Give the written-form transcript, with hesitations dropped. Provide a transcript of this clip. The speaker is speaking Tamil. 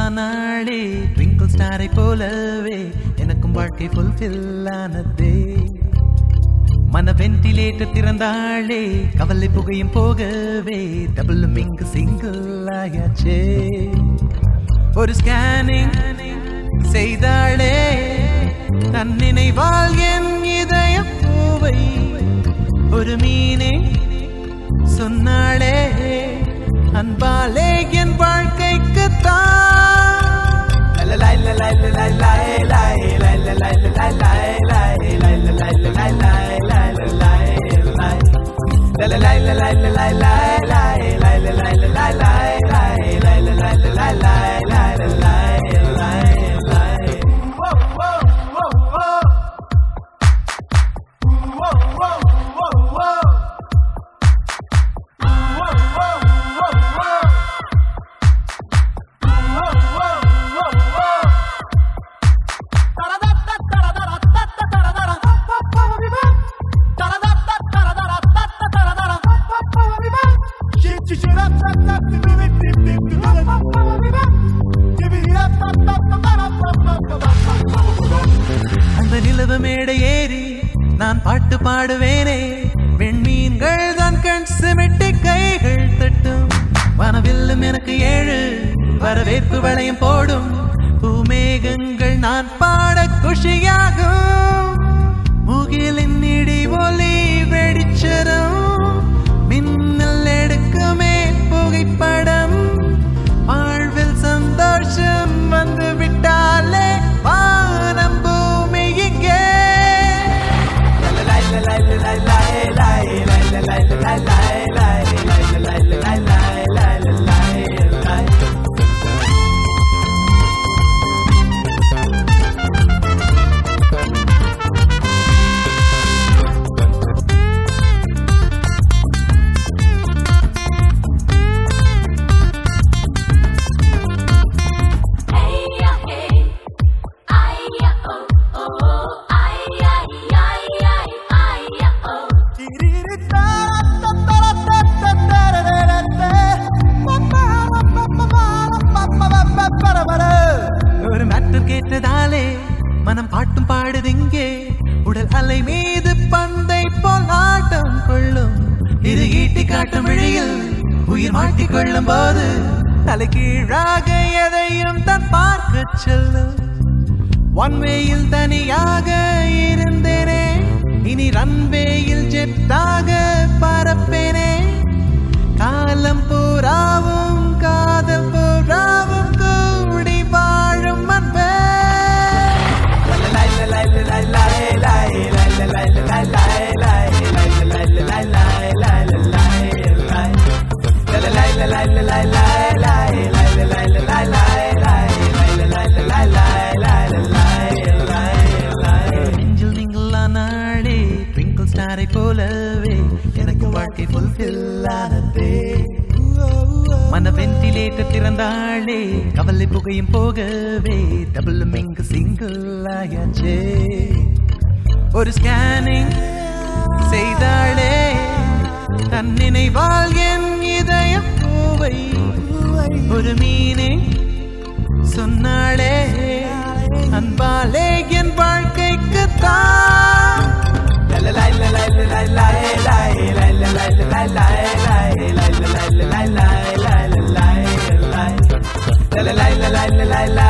ஆனாளே ட்விங்கிள் ஸ்டாரை போலவே எனக்கும் வாழ்க்கை ஃபுல்ஃபில் ஆனதே. மன வென்டிலேட்டர் திறந்தாளே கவலை புகையும் போகவே டபுளும் இங்கு சிங்கிள் ஆயாச்சே. ஒரு ஸ்கேனிங் செய்தாளே தன் நினைவால் என் இதய பூவை ஒரு மீனே சொன்னாளே அன்பாலே என் வாழ்க்கைக்கு அந்த நிலவு மேடை ஏறி நான் பாட்டு பாடுவேனே. வெண்மீன்கள் தான் கண் சிமிட்டி கைகள் தட்டும். வனவில்லும் எனக்கு 7 வரவேற்பு வளையம் போடும். பூமேகங்கள் நான் பாட குஷியாகும். முகிலின் இடி ஒலி வெடிச்சரம் மின்னல் எடுக்குமே புகைப்படம். வாழ்வில் சந்தோஷம் வந்து விட்டாலே வானம் பூமி இங்கே. ஒரு மேட்டர் கேட்டதாலே மனம் பாட்டும் பாடுதிங்கே. உடல் அலை மீது பந்தை போல் ஆட்டம் கொள்ளும். இது ஈட்டி காட்டும் விழியில் உயிர் மாட்டிக்கொள்ளும் போது தலை கீழாக எதையும் தான் பார்க்க செல்லும். ஒன்வேயில் தனியாக இருந்தேனே இனி ரன்வேயில் ஜெட்டாக பறப்பேனே. காலம் பூராவும் காதல் பூராவும் கூடி வாழும் அன்பே. நெஞ்சில் நீங்கள் ஆனாளே ட்விங்கிள் ஸ்டாரை போலவே எனக்கு வாழ்க்கை ஃபுல்ஃபில் ஆனதே. மன வென்டிலேட்டர் திறந்தாளே கவலை புகையும் போகவே டபுளும் இங்கு சிங்கிள் ஆயாச்சே. ஒரு ஸ்கேனிங் செய்தாளே தன் நினைவால் என் இதய பூவை ஒரு மீனே சொன்னாளே அன்பாலே என் வாழ்க்கைக்கு la la la la la